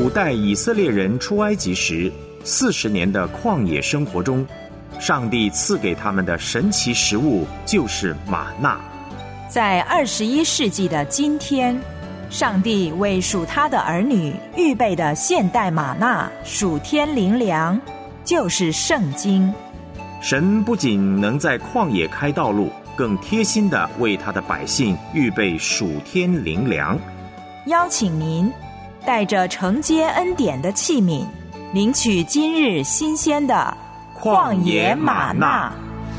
古代以色列人出埃及时40年的旷野生活中，上帝赐给他们的神奇食物就是玛纳。 在21世纪的今天，上帝为属他的儿女预备的现代玛纳属天灵粮，就是圣经。 神不仅能在旷野开道路，更贴心地为他的百姓预备属天灵粮。 邀请您带着承接恩典的器皿，领取今日新鲜的旷野玛纳。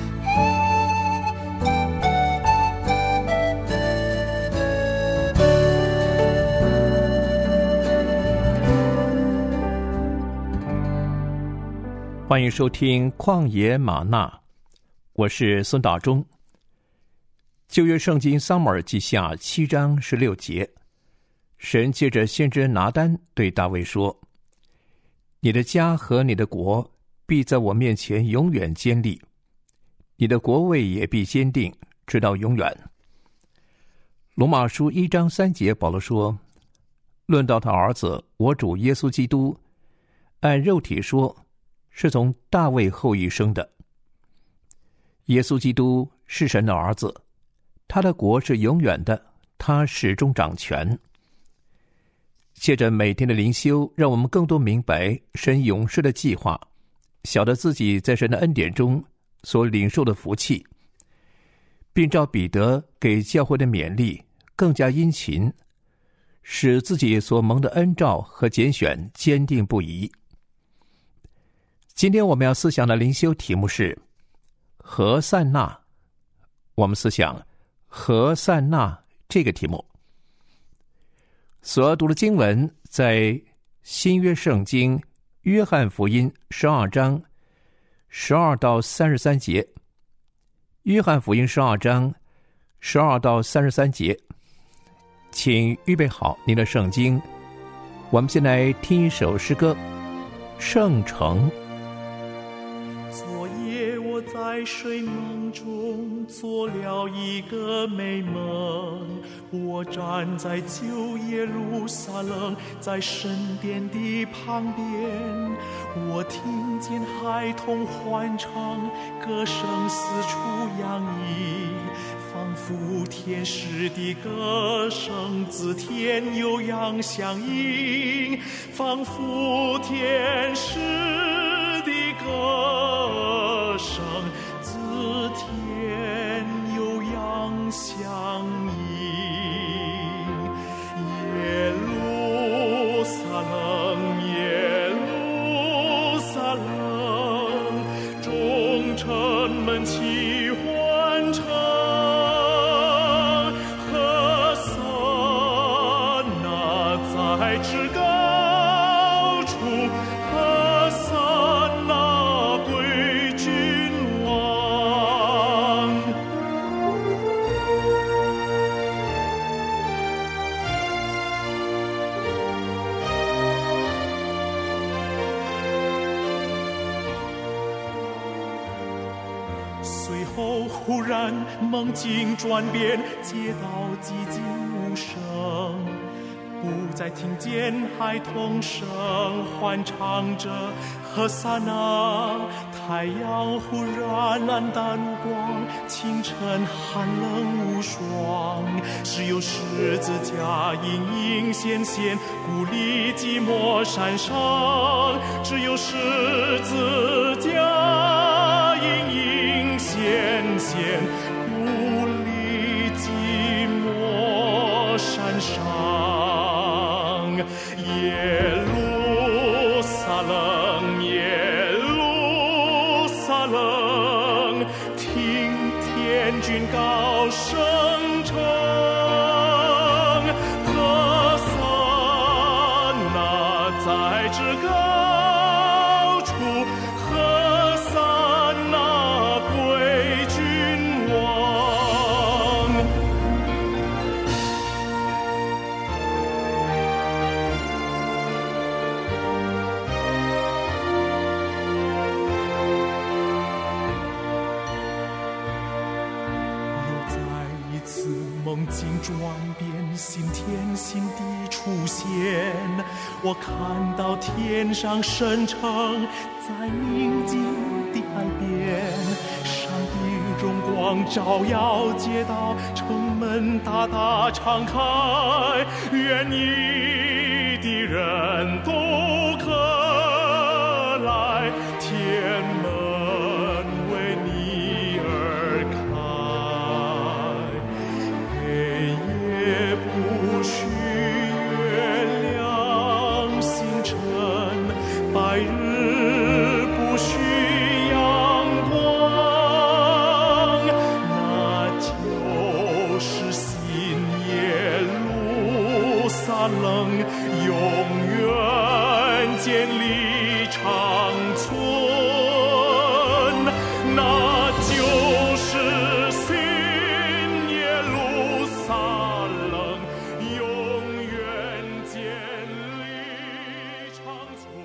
欢迎收听旷野玛纳，我是孙大中。旧约圣经撒母耳记下7章16节，神借着先知拿单对大卫说：你的家和你的国必在我面前永远坚立，你的国位也必坚定，直到永远。罗马书1章3节，保罗说：论到他儿子我主耶稣基督，按肉体说是从大卫后裔生的。耶稣基督是神的儿子，他的国是永远的，他始终掌权。借着每天的灵修，让我们更多明白神永世的计划，晓得自己在神的恩典中所领受的福气，并照彼得给教会的勉励更加殷勤，使自己所蒙的恩召和拣选坚定不移。今天我们要思想的灵修题目是何散那。我们思想何散那这个题目。所读的经文在新约圣经约翰福音12章12到33节。约翰福音12章12到33节，请预备好您的圣经。我们先来听一首诗歌《圣城》。 昨夜我在睡梦中做了一个美梦，我站在旧耶路撒冷，在神殿的旁边，我听见孩童欢唱，歌声四处洋溢，仿佛天使的歌声自天悠扬响应，仿佛天使的歌声自天悠扬响应。耶路撒冷，耶路撒冷，众城门齐欢唱，何塞那在至高处，何塞那归君王。随后忽然梦境转变，街道寂静无声，不再听见孩童声欢唱着何塞那。太阳忽然暗淡无光，清晨寒冷无霜，只有十字架隐隐显现，孤立寂寞山上，只有十字架隐隐显现，孤立寂寞山上。耶路撒冷，耶路撒冷，听天军高声称，何塞那在至高处，何塞那归君王。又再一次梦境转变， 新天新地出现，我看到天上圣城在宁静的海边，上帝荣光照耀街道，城门大大敞开，愿意的人都可来，天门为你而开，黑夜不需月亮星辰，白日不需阳光，那就是新耶路撒冷，永远建立长存，那就是新耶路撒冷，永远建立长存。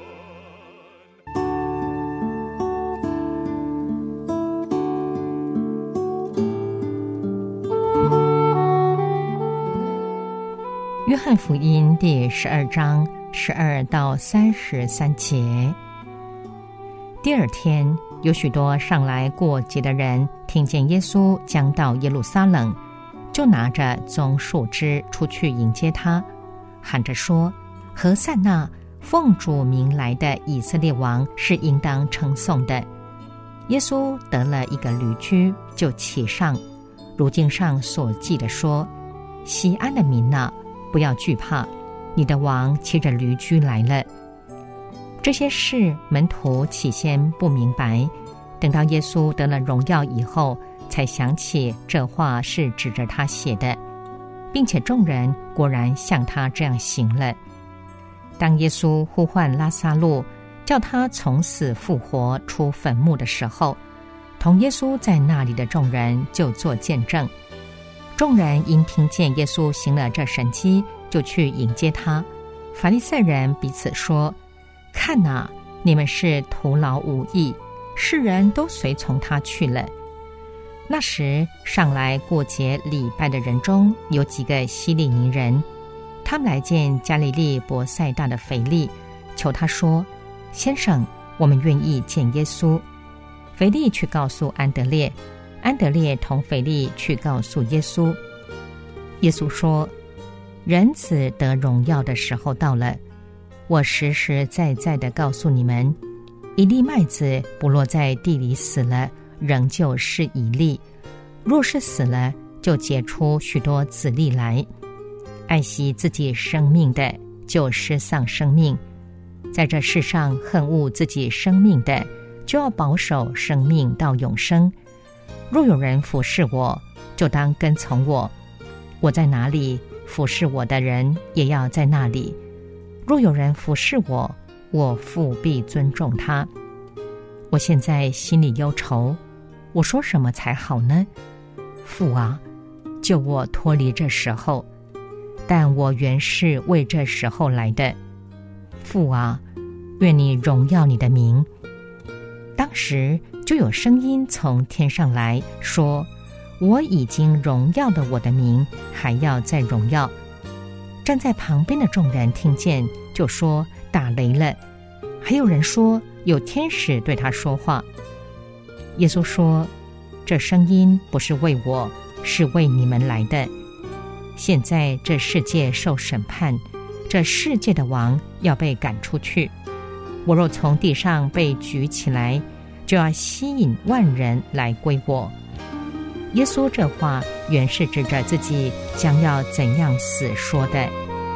约翰福音第12章12到33节。第二天，有许多上来过节的人听见耶稣将到耶路撒冷，就拿着棕树枝出去迎接他，喊着说：何塞那，奉主名来的以色列王是应当称颂的。耶稣得了一个驴驹，就骑上，如经上所记的说：西安的民哪，不要惧怕，你的王骑着驴驹来了。这些事门徒起先不明白，等到耶稣得了荣耀以后，才想起这话是指着他写的，并且众人果然像他这样行了。当耶稣呼唤拉撒路，叫他从死复活出坟墓的时候，同耶稣在那里的众人就作见证。众人因听见耶稣行了这神迹，就去迎接他。法利赛人彼此说：看哪，你们是徒劳无益，世人都随从他去了。那时上来过节礼拜的人中有几个希利尼人，他们来见加利利伯赛大的腓力，求他说：先生，我们愿意见耶稣。腓力去告诉安德烈，安德烈同腓力去告诉耶稣。耶稣说：人子得荣耀的时候到了，我实实在在地告诉你们，一粒麦子不落在地里死了，仍旧是一粒；若是死了，就结出许多子粒来。爱惜自己生命的，就失丧生命；在这世上恨恶自己生命的，就要保守生命到永生。若有人服侍我，就当跟从我；我在哪里，服侍我的人也要在那里。若有人服侍我，我父必尊重他。我现在心里忧愁，我说什么才好呢？父啊，救我脱离这时候，但我原是为这时候来的。父啊，愿你荣耀你的名。当时就有声音从天上来说：我已经荣耀的我的名，还要再荣耀。站在旁边的众人听见，就说：打雷了。还有人说有天使对他说话。耶稣说：这声音不是为我，是为你们来的。现在这世界受审判，这世界的王要被赶出去。我若从地上被举起来，就要吸引万人来归我。耶稣这话原是指着自己将要怎样死说的。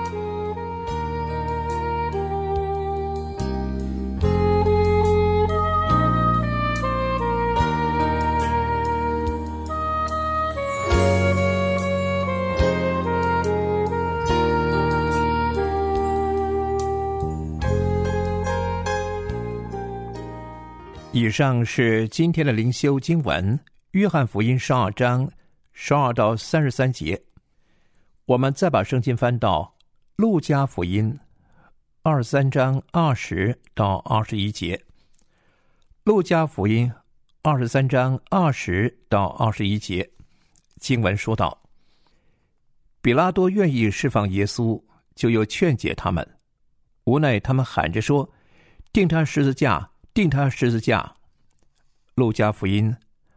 以上是今天的灵修经文，约翰福音12章12到33节。我们再把圣经翻到路加福音23章20到21节。路加福音23章20到21节，经文说道： 比拉多愿意释放耶稣，就又劝解他们，无奈他们喊着说：钉他十字架，钉他十字架。路加福音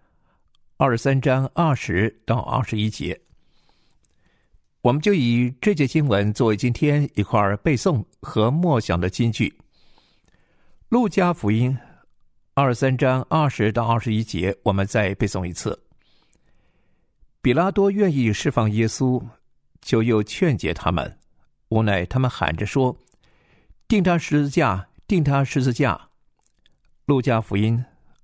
23章20到21节。我们就以这节经文作为今天一块背诵和默想的金句。路加福音23章20到21节，我们再背诵一次。比拉多愿意释放耶稣，就又劝解他们，无奈他们喊着说：钉他十字架，钉他十字架。路加福音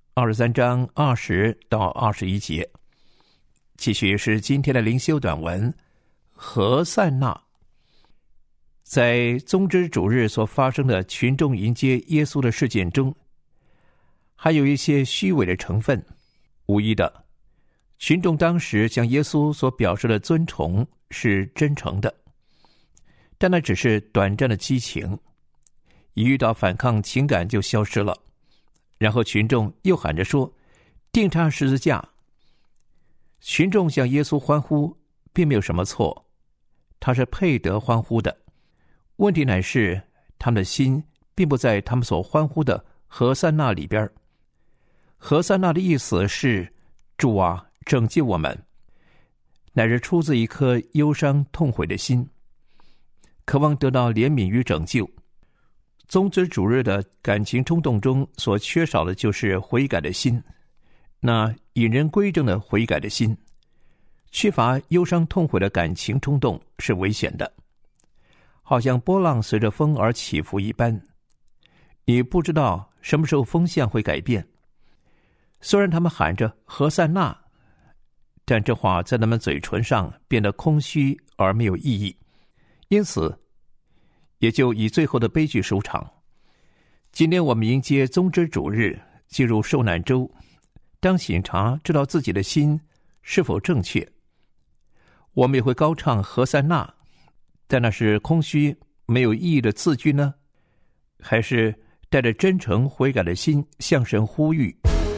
23章20到21节。继续是今天的灵修短文何塞纳。在宗之主日所发生的群众迎接耶稣的事件中，还有一些虚伪的成分。无疑的，群众当时向耶稣所表示的尊崇是真诚的，但那只是短暂的激情，一遇到反抗情感就消失了。然后群众又喊着说：钉他十字架。群众向耶稣欢呼并没有什么错，他是配得欢呼的。问题乃是他们的心并不在他们所欢呼的何塞纳里边。何塞纳的意思是：主啊，拯救我们，乃是出自一颗忧伤痛悔的心，渴望得到怜悯与拯救。宗之主日的感情冲动中所缺少的就是悔改的心，那引人归正的悔改的心。缺乏忧伤痛悔的感情冲动是危险的，好像波浪随着风而起伏一般，你不知道什么时候风向会改变。虽然他们喊着何塞纳，但这话在他们嘴唇上变得空虚而没有意义，因此也就以最后的悲剧收场。今天我们迎接宗之主日，进入受难周。当醒察知道自己的心是否正确，我们也会高唱何塞纳，但那是空虚没有意义的字句呢，还是带着真诚悔改的心向神呼吁？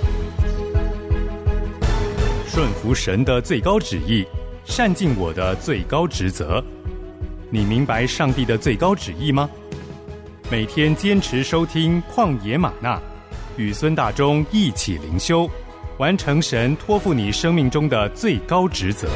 顺服神的最高旨意，善尽我的最高职责。你明白上帝的最高旨意吗？每天坚持收听旷野吗哪，与孙大中一起灵修，完成神托付你生命中的最高职责。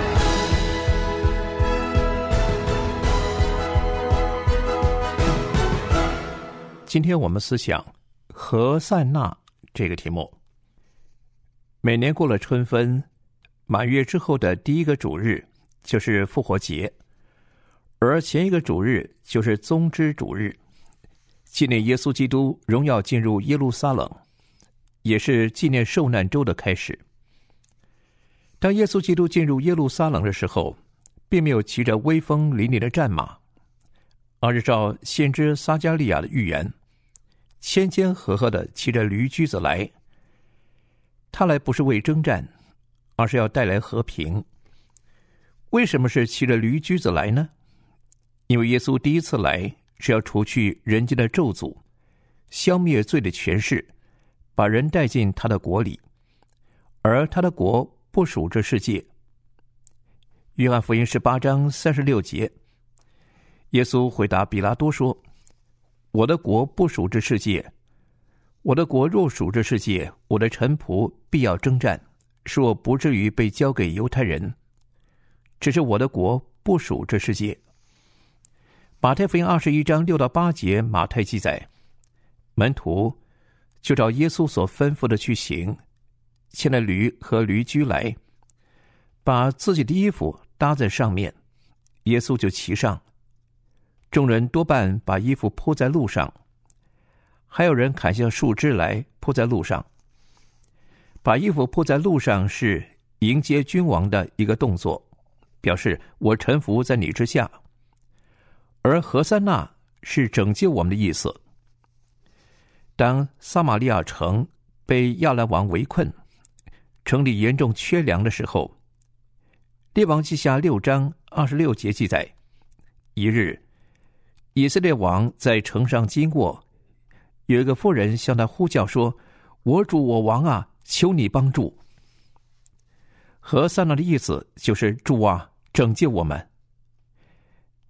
今天我们思想何塞纳这个题目。每年过了春分，满月之后的第一个主日就是复活节，而前一个主日就是宗之主日，纪念耶稣基督荣耀进入耶路撒冷，也是纪念受难周的开始。当耶稣基督进入耶路撒冷的时候，并没有骑着威风凛凛的战马，而是照先知撒迦利亚的预言，谦谦和和地骑着驴驹子来。他来不是为征战，而是要带来和平。为什么是骑着驴驹子来呢？因为耶稣第一次来是要除去人间的咒诅，消灭罪的权势，把人带进他的国里，而他的国不属这世界。约翰福音18章36节，耶稣回答比拉多说：我的国不属这世界，我的国若属这世界，我的臣仆必要征战，使我不至于被交给犹太人。只是我的国不属这世界。马太福音21章6到8节，马太记载，门徒就照耶稣所吩咐的去行，牵了驴和驴驹来，把自己的衣服搭在上面，耶稣就骑上。众人多半把衣服铺在路上，还有人砍下树枝来铺在路上。把衣服铺在路上是迎接君王的一个动作，表示我臣服在你之下。而何塞纳是拯救我们的意思。当撒玛利亚城被亚兰王围困，城里严重缺粮的时候，列王记下6章26节记载，一日以色列王在城上经过，有一个妇人向他呼叫说：我主我王啊，求你帮助。何塞纳的意思就是主啊，拯救我们。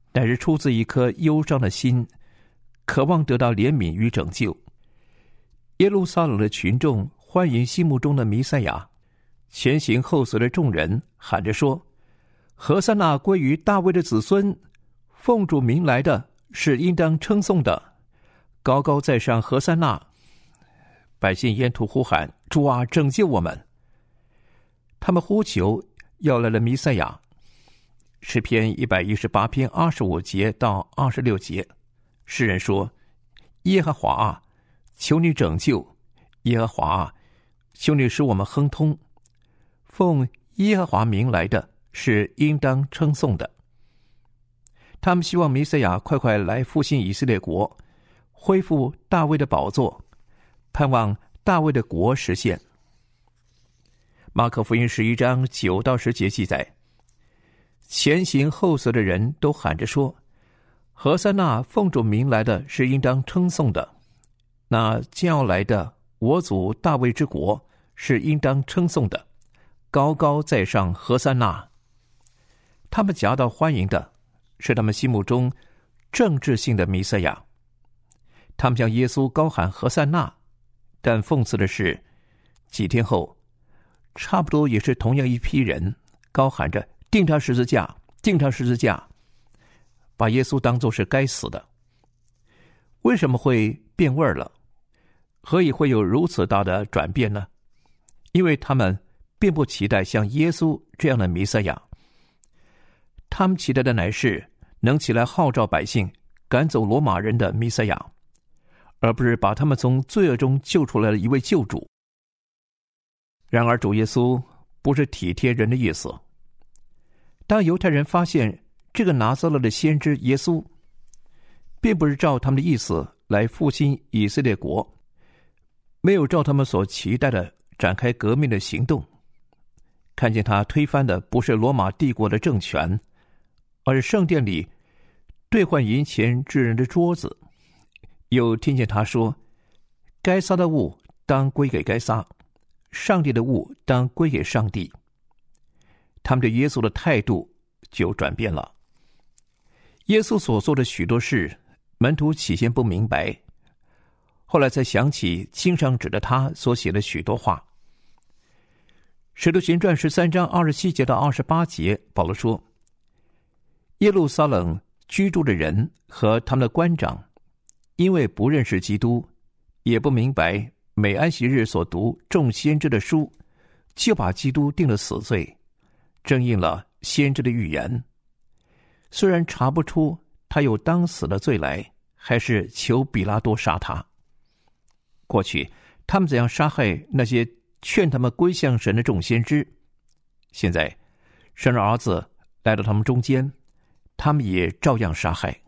乃是出自一颗忧伤的心，渴望得到怜悯与拯救。耶路撒冷的群众欢迎心目中的弥赛亚，前行后随的众人喊着说：和散那归于大卫的子孙，奉主名来的是应当称颂的，高高在上和散那。百姓沿途呼喊：主啊，拯救我们！他们呼求要来了弥赛亚。诗篇118篇25节到26节，诗人说：耶和华啊，求你拯救；耶和华啊，求你使我们亨通。奉耶和华名来的是应当称颂的。他们希望弥赛亚快快来复兴以色列国，恢复大卫的宝座，盼望大卫的国实现。马可福音11章9到10节记载，前行后随的人都喊着说：和散那奉主名来的是应当称颂的，那将要来的我祖大卫之国是应当称颂的，高高在上和散那。他们夹道欢迎的是他们心目中政治性的弥赛亚，他们向耶稣高喊和散那，但讽刺的是，几天后差不多也是同样一批人高喊着钉他十字架，钉他十字架，把耶稣当作是该死的。为什么会变味了？何以会有如此大的转变呢？因为他们并不期待像耶稣这样的弥赛亚，他们期待的乃是能起来号召百姓赶走罗马人的弥赛亚，而不是把他们从罪恶中救出来的一位救主。然而主耶稣不是体贴人的意思。当犹太人发现这个拿撒勒的先知耶稣并不是照他们的意思来复兴以色列国，没有照他们所期待的展开革命的行动，看见他推翻的不是罗马帝国的政权，而是圣殿里兑换银钱之人的桌子，又听见他说：该撒的物当归给该撒，上帝的物当归给上帝。他们对耶稣的态度就转变了。耶稣所做的许多事，门徒起先不明白，后来才想起经上指着他所写的许多话。使徒行传13章27节到28节，保罗说：耶路撒冷居住的人和他们的官长，因为不认识基督，也不明白每安息日所读众先知的书，就把基督定了死罪，正应了先知的预言。虽然查不出他有当死的罪来，还是求比拉多杀他。过去他们怎样杀害那些劝他们归向神的众先知，现在神的儿子来到他们中间，他们也照样杀害。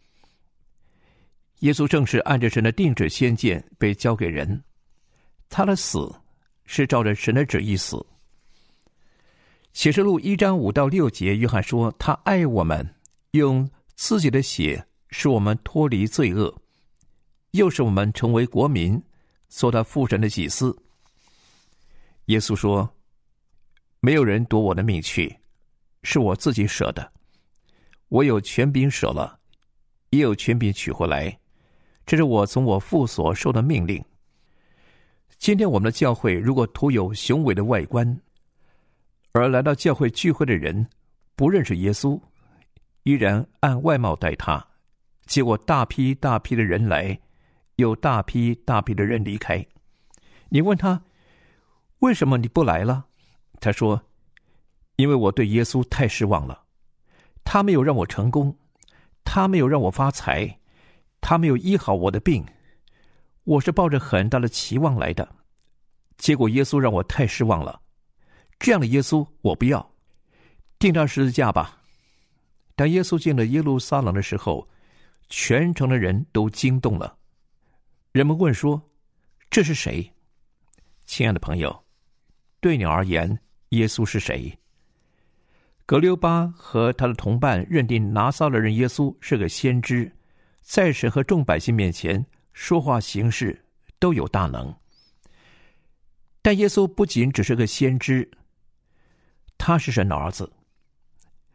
耶稣正是按着神的定旨先见被交给人，他的死是照着神的旨意死。启示录1章5到6节，约翰说他爱我们，用自己的血使我们脱离罪恶，又使我们成为国民，做他父神的祭司。耶稣说：没有人夺我的命去，是我自己舍的，我有权柄舍了，也有权柄取回来，这是我从我父所受的命令。今天我们的教会如果徒有雄伟的外观，而来到教会聚会的人不认识耶稣，依然按外貌待他，结果大批大批的人来，有大批大批的人离开。你问他为什么你不来了？他说：因为我对耶稣太失望了，他没有让我成功，他没有让我发财，他没有医好我的病，我是抱着很大的期望来的，结果耶稣让我太失望了，这样的耶稣我不要，钉他十字架吧。当耶稣进了耶路撒冷的时候，全城的人都惊动了。人们问说：这是谁？亲爱的朋友，对你而言，耶稣是谁？格留巴和他的同伴认定拿撒勒人耶稣是个先知，在神和众百姓面前说话行事都有大能。但耶稣不仅只是个先知，他是神的儿子。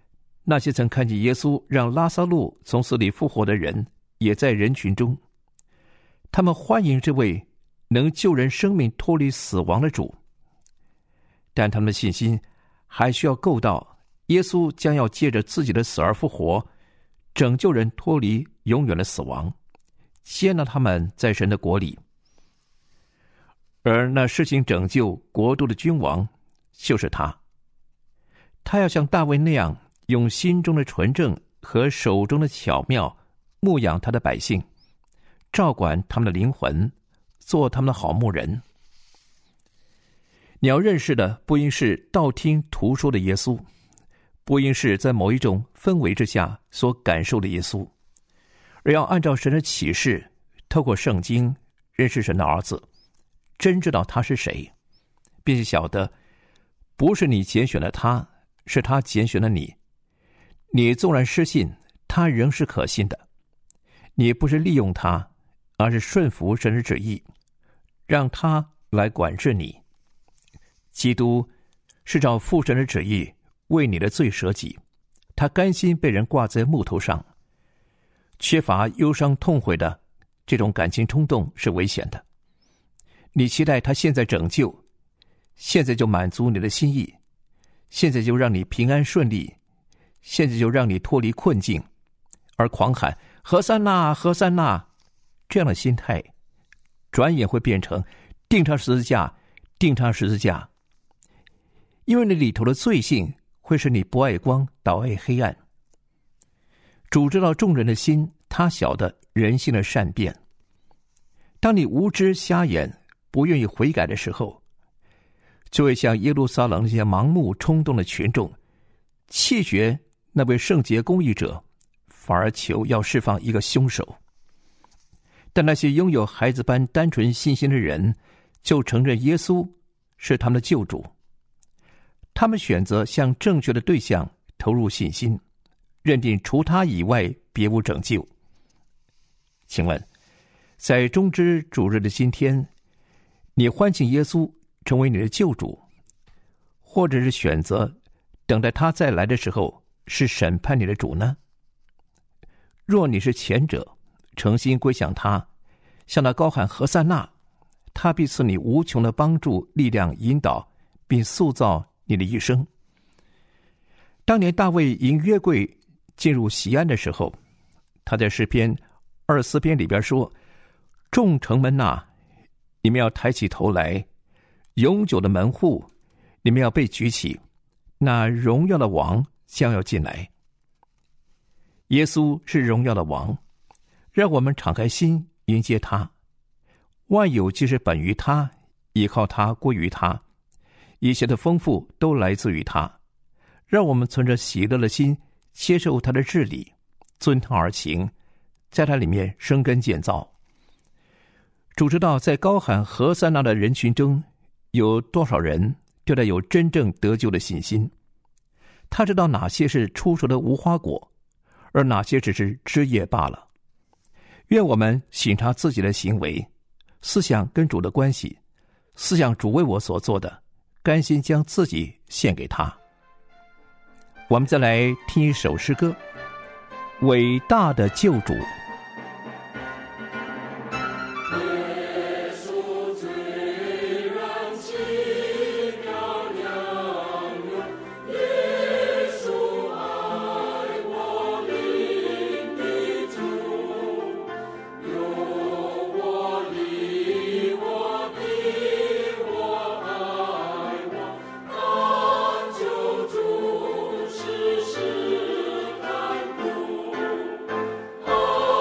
那些曾看见耶稣让拉撒路从死里复活的人，也在人群中。他们欢迎这位能救人生命脱离死亡的主，但他们的信心还需要够到耶稣将要借着自己的死而复活，拯救人脱离永远的死亡，接纳他们在神的国里。而那施行拯救国度的君王就是他，他要像大卫那样，用心中的纯正和手中的巧妙牧养他的百姓，照管他们的灵魂，做他们的好牧人。你要认识的不应是道听途说的耶稣，不应是在某一种氛围之下所感受的耶稣，而要按照神的启示，透过圣经认识神的儿子，真知道他是谁，并且晓得不是你拣选了他，是他拣选了你。你纵然失信，他仍是可信的。你不是利用他，而是顺服神的旨意，让他来管制你。基督是照父神的旨意为你的罪舍己，他甘心被人挂在木头上。缺乏忧伤痛悔的这种感情冲动是危险的。你期待他现在拯救，现在就满足你的心意，现在就让你平安顺利，现在就让你脱离困境，而狂喊何塞那何塞那，这样的心态转眼会变成钉他十字架，钉他十字架。因为你里头的罪性会使你不爱光，倒爱黑暗。主知道众人的心，他晓得人性的善变。当你无知瞎眼，不愿意悔改的时候，就会像耶路撒冷那些盲目冲动的群众，弃绝那位圣洁公义者，反而求要释放一个凶手。但那些拥有孩子般单纯信心的人，就承认耶稣是他们的救主。他们选择向正确的对象投入信心，认定除他以外别无拯救。请问，在中之主日的今天，你欢庆耶稣成为你的救主，或者是选择等待他再来的时候是审判你的主呢？若你是前者，诚心归向他，向他高喊何塞那，他必赐你无穷的帮助、力量、引导，并塑造你的一生。当年大卫迎约柜进入锡安的时候，他在诗篇24篇里边说：众城门哪，你们要抬起头来，永久的门户，你们要被举起，那荣耀的王将要进来。耶稣是荣耀的王，让我们敞开心迎接他。万有既是本于他，依靠他，归于他，一切的丰富都来自于他。让我们存着喜乐的心，接受他的治理，遵他而行，在他里面生根建造。主知道在高喊何塞那的人群中，有多少人对他有真正得救的信心。他知道哪些是出熟的无花果，而哪些只是枝叶罢了。愿我们省察自己的行为，思想跟主的关系，思想主为我所做的，甘心将自己献给他。我们再来听一首诗歌，伟大的救主。 哦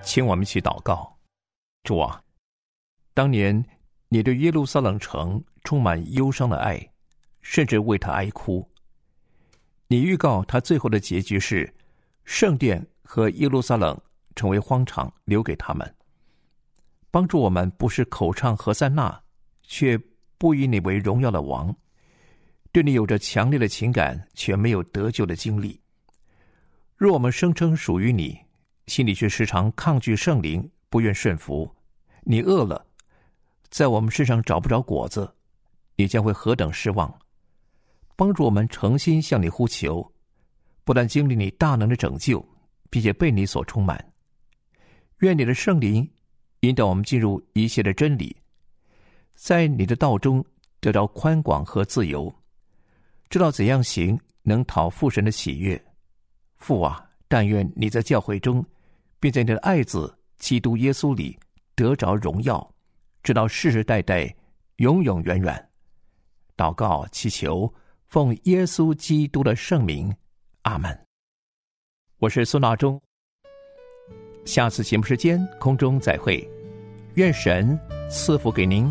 请我们一起祷告。主啊，当年你对耶路撒冷城充满忧伤的爱，甚至为他哀哭。你预告他最后的结局是圣殿和耶路撒冷成为荒场，留给他们。帮助我们不是口唱和散那，却不以你为荣耀的王，对你有着强烈的情感，却没有得救的经历。若我们声称属于你，心里却时常抗拒圣灵，不愿顺服，你饿了，在我们身上找不着果子，你将会何等失望。帮助我们诚心向你呼求，不但经历你大能的拯救，并且被你所充满。愿你的圣灵引导我们进入一切的真理，在你的道中得到宽广和自由，知道怎样行能讨父神的喜悦。父啊，但愿你在教会中，并在你的爱子基督耶稣里得着荣耀，直到世世代代永永远远。祷告祈求奉耶稣基督的圣名，阿们。我是孙大中，下次节目时间空中再会，愿神赐福给您。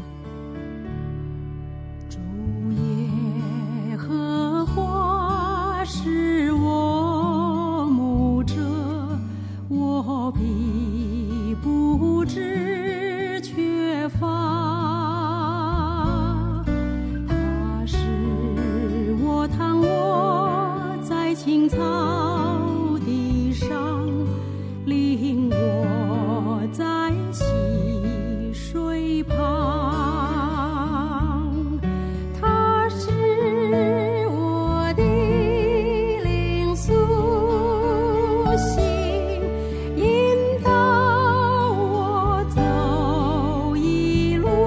主耶和华是我牧者，我必不致缺乏。他是我躺卧在青草地上，领我在溪水旁。他是我的灵苏醒，引导我走一路。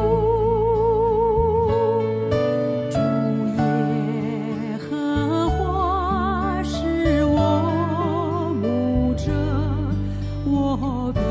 主耶和华是我牧者，我必